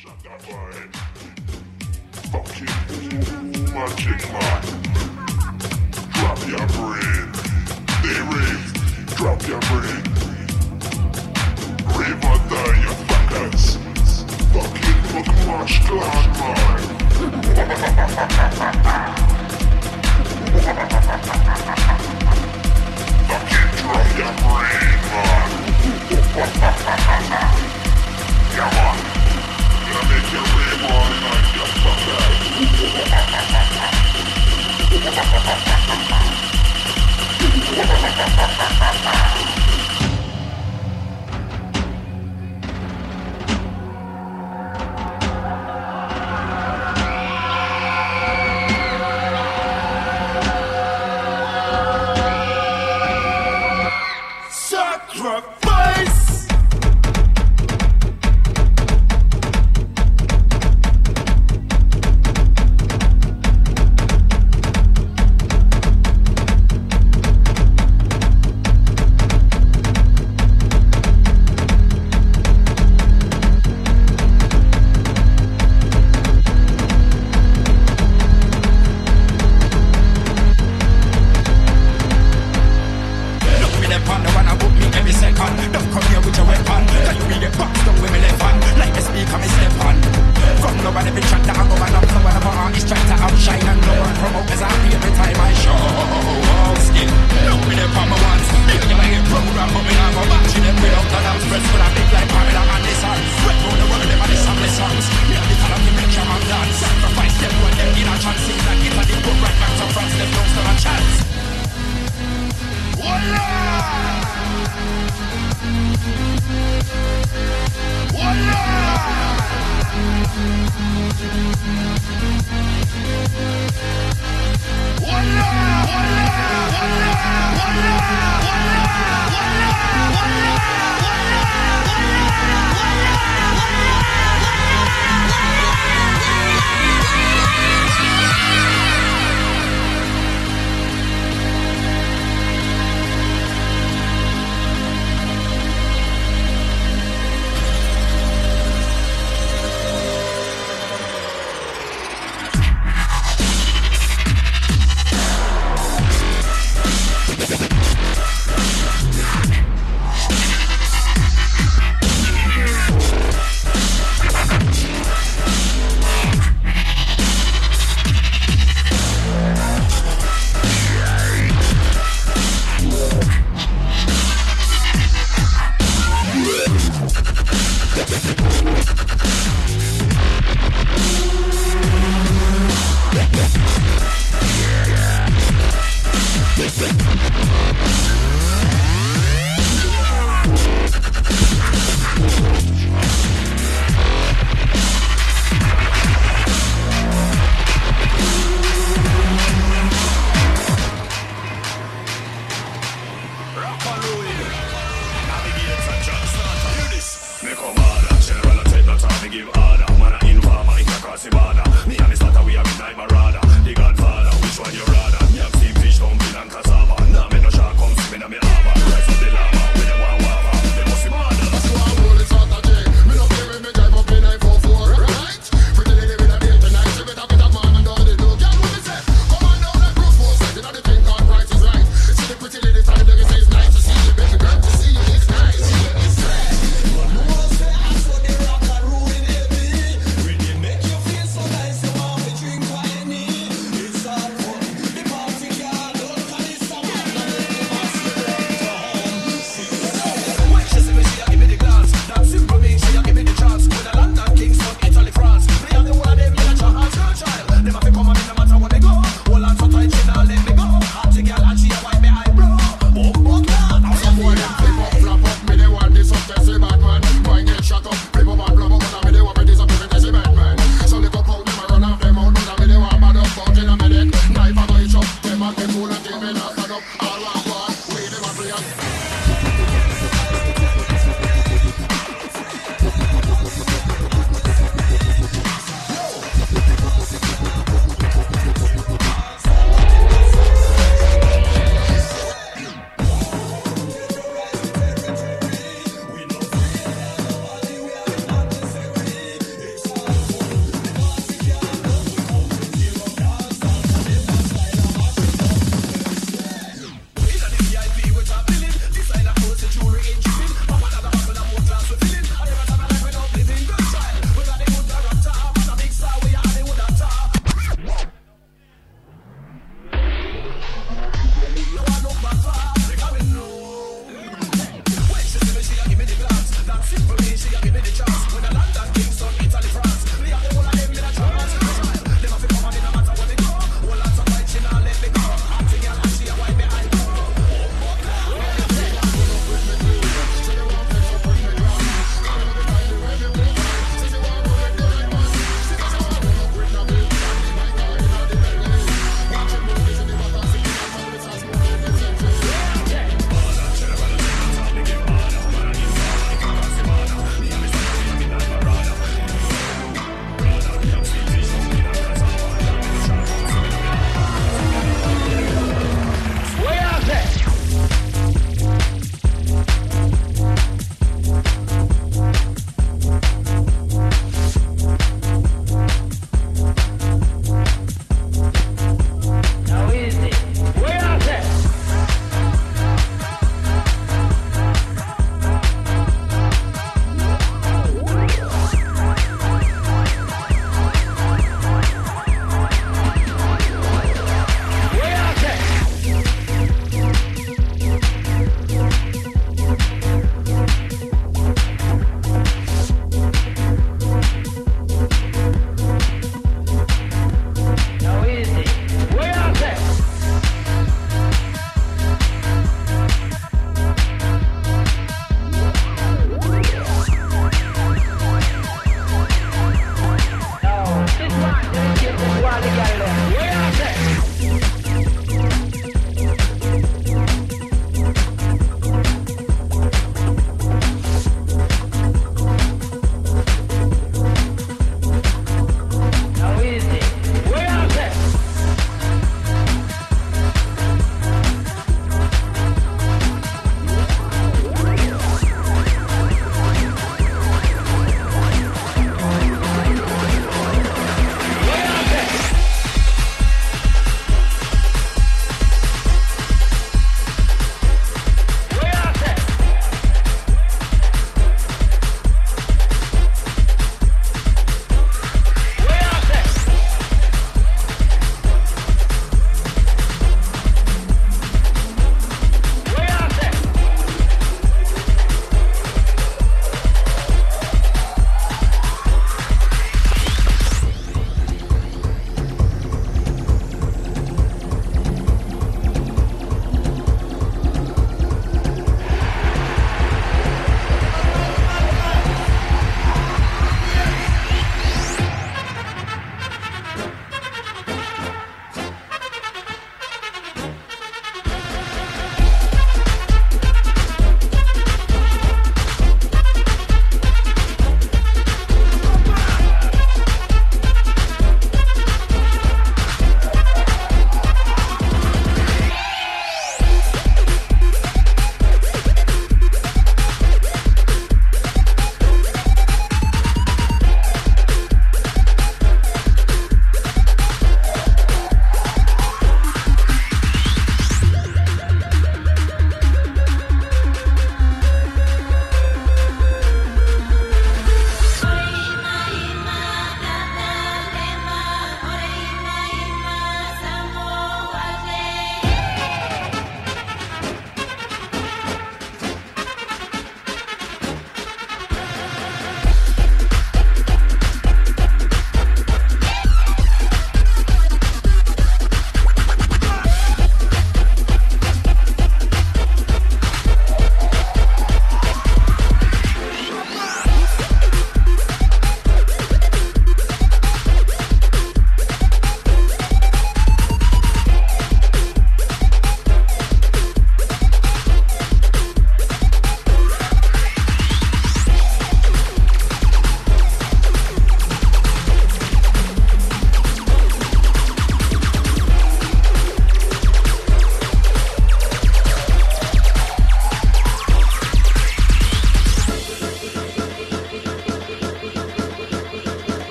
Magic man, drop your brain. They rave, drop your brain. Rave or die, you fuckers. Fucking fuck march clan man. Fucking drop your brain man. Come on, gonna make you rave all night, you fuckers. Sacrifice.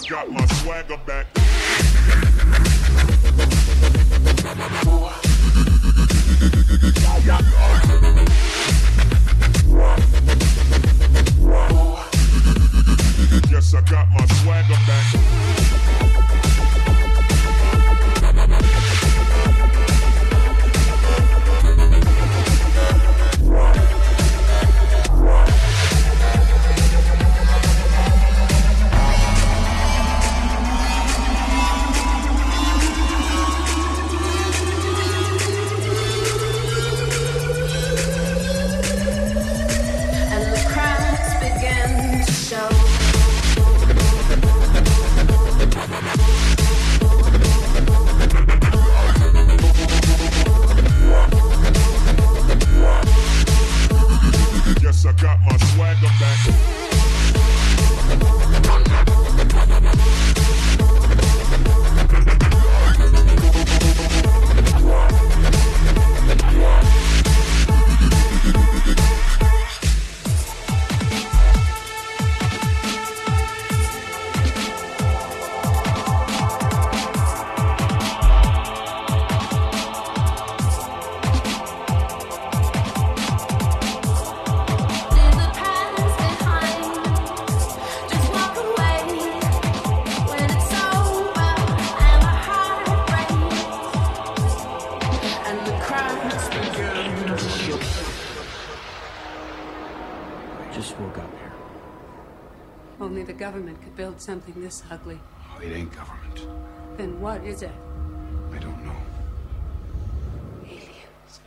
got my swagger back. Yes, I got my swagger back. Yes, I got my swagger back. Only the government could build something this ugly. Oh, it ain't government. Then what is it? I don't know. Aliens.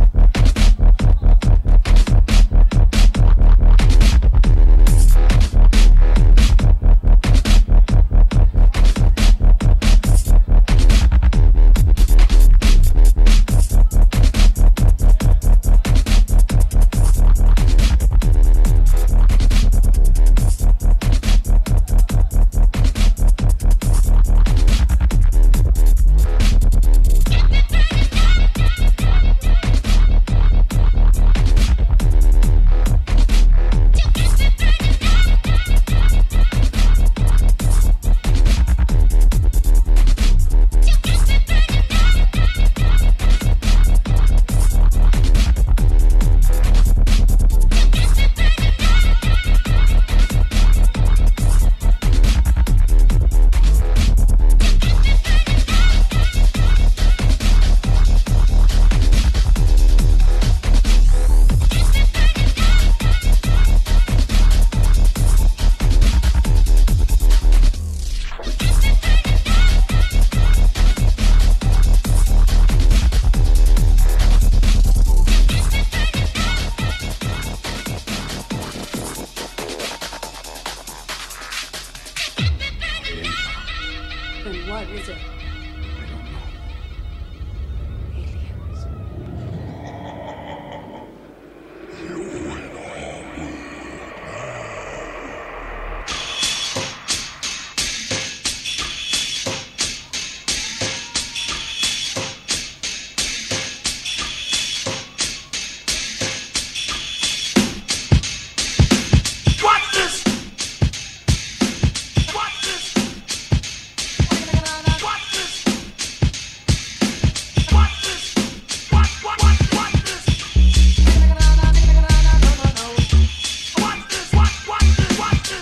Then what is it? I don't know. Aliens. Watch this! Watch this! Watch this! Watch this! Watch this! Watch this! Watch this! Watch this! Watch this! Watch this!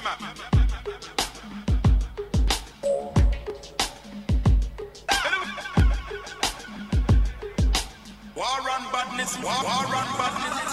War on badness, war on badness.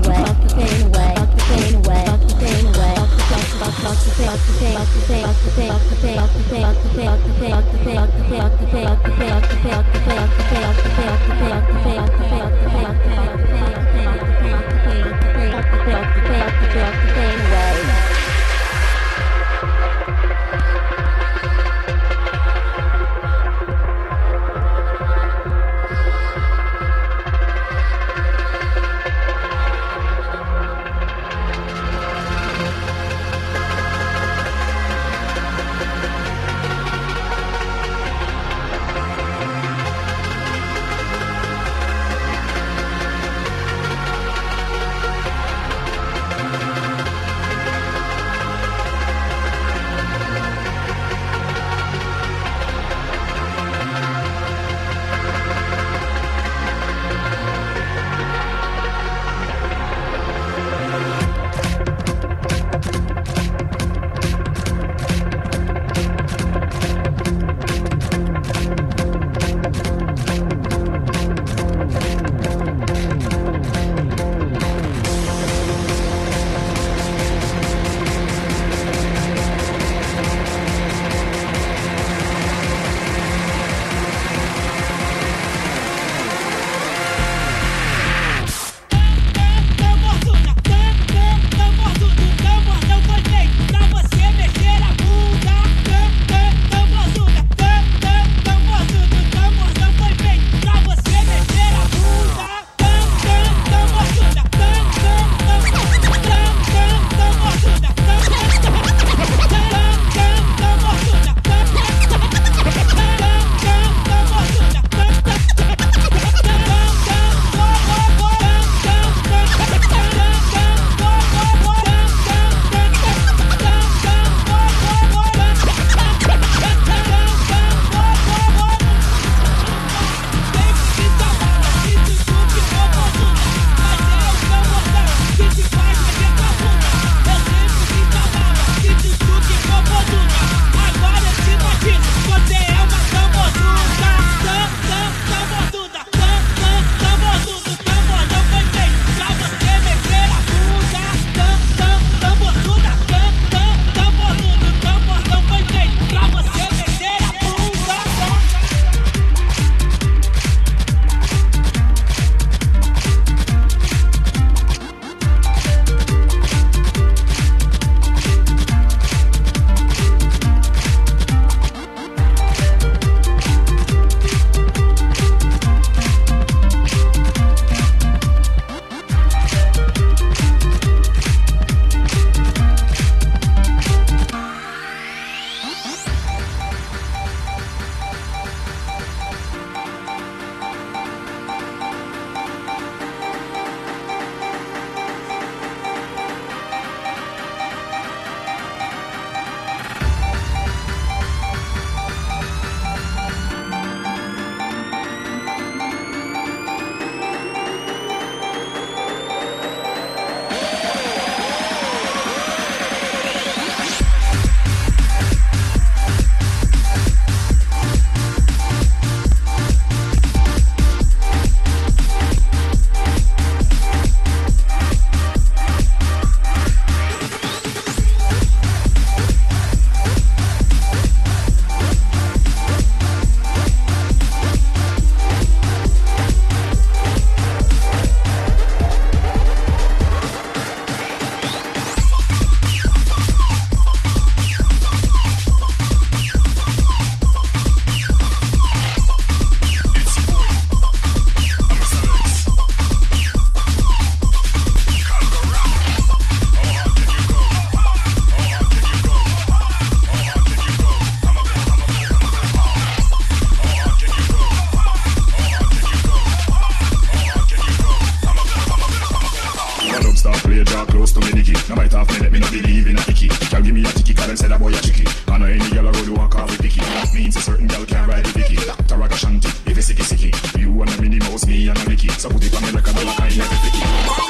One up start play draw close to me dicky. No bite off me, let me not believe in a icky. Can't give me a ticky, cause them say that boy a chicky. And any girl a road walk off with picky. That means a certain girl can't ride the Vicky. Taraga shanty, if it's sicky sicky. You and a Minnie Mouse, me and a Mickey. So put it on me like a dollar, kind never flicky.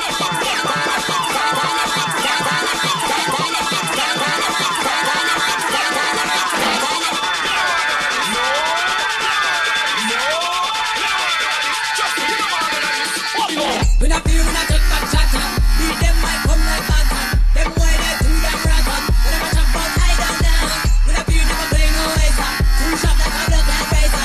When I feel when I take back chatter, beat them might come like batter. Them boy they do them rotten. When I chop out I down down. When I feel never play no waster. Too sharp like a blood like razor.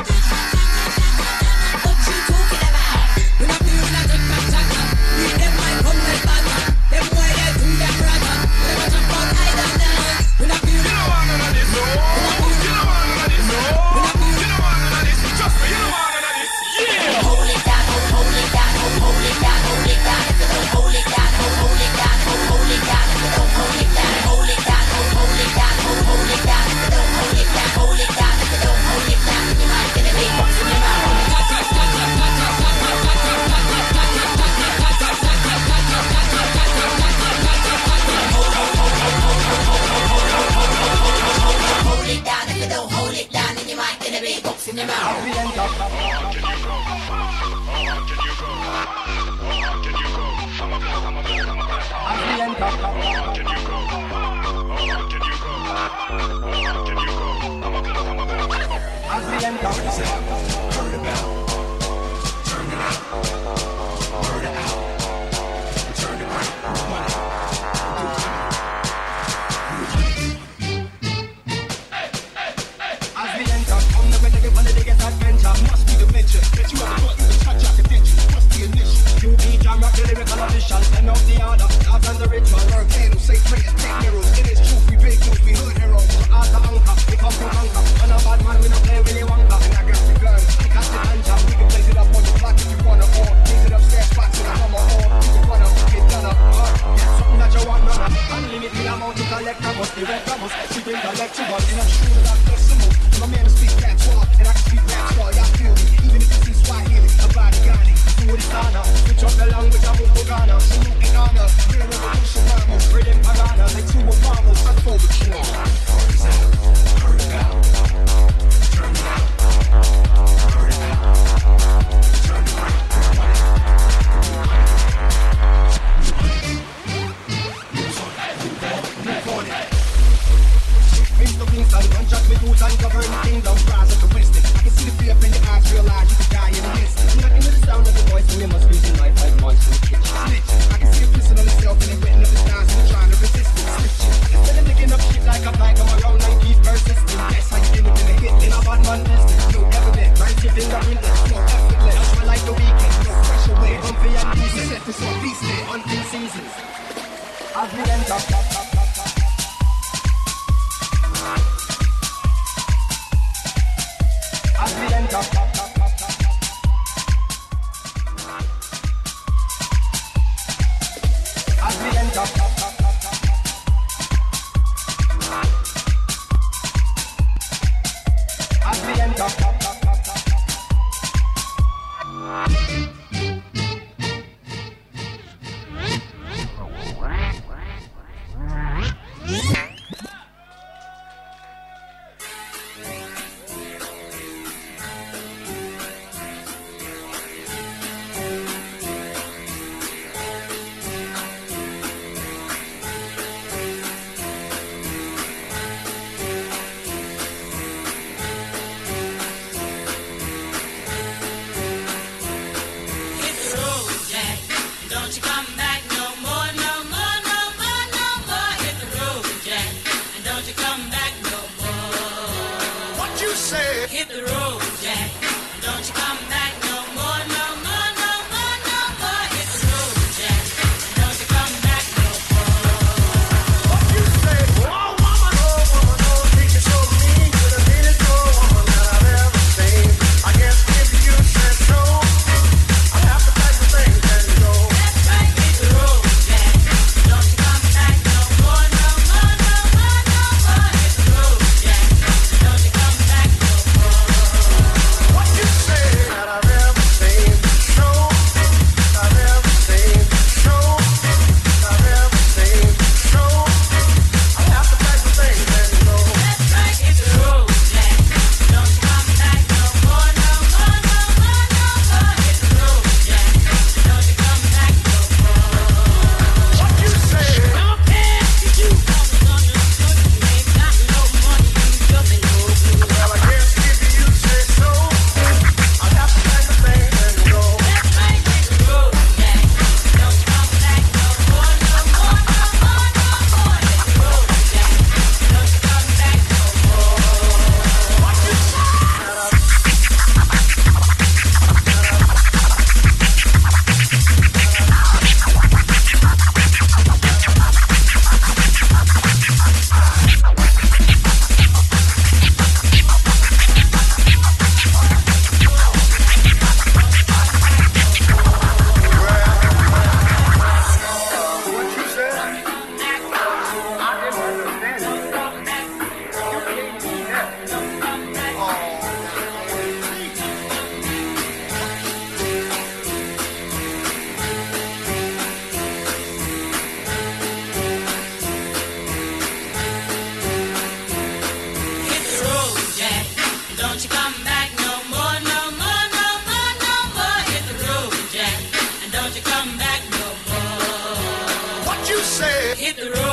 What you talking about? When I feel when I take back chatter, beat them might come like batter. Them boy they do them rotten. When I chop out I down down. When I feel you don't want none of this, no. When I feel you don't want none of this, no. When I feel you don't want none of this, trust me, you don't want none of this. Yeah. Hold it down, hold it down, hold it down, hold it down. If you don't hold it down, hold it down, hold it down. If you don't hold it down, hold it down, hold it down, hold it down. If you don't hold it down, hold it down. If you don't hold it down, you might get a big box in your mouth. Hold it down, if you don't hold it down, then you might get a big box in your mouth. And off the order, out on the ritual, volcano, say prayers, take mirrors. It is truth, we big news, we hood heroes. So out the anchor, we come from anchor. And a bad man, we don't play really wonka. And I got the gun, I got the ganja. We can place it up on the block if you wanna, or place it upstairs, spots in a hammer, or you can wanna get done up. Get something that you want, none. Unlimited amount to collect, I must be red, I must keep intellectual. In a shoe that I'm flexible. I'm a man to speak that talk, and I can speak that talk, y'all feel me. Even if it's in Swahili, a body got it. Do what it's on, switch up the language, I'm with Ghana. Salute in honor, real revolution ramos, rhythm pagana, like two Obamos, I told the truth. Turn it out, turn it out, turn it out, turn it out, don't judge me, dudes, and govern the kingdom, rise of the wisdom. I can see the fear in your eyes, realize you could die in an instant. You're not into the sound of the voice, and you must lose your life like monsters. Snitch, I can see it pissing on itself, and they're wetting up the stars, and you're trying to resist it. Snitch, instead of licking up shit like a flag, I'm around and keep persistent. That's how you end up in a hit, in a bad man business. No evidence, right tip in the witness, no effortless. That's my like the weekend, no pressure way. Bumpy and decent, set this on beast day, hunting seasons. As we enter, as we enter, as we enter, as we enter. you say? Hit the road.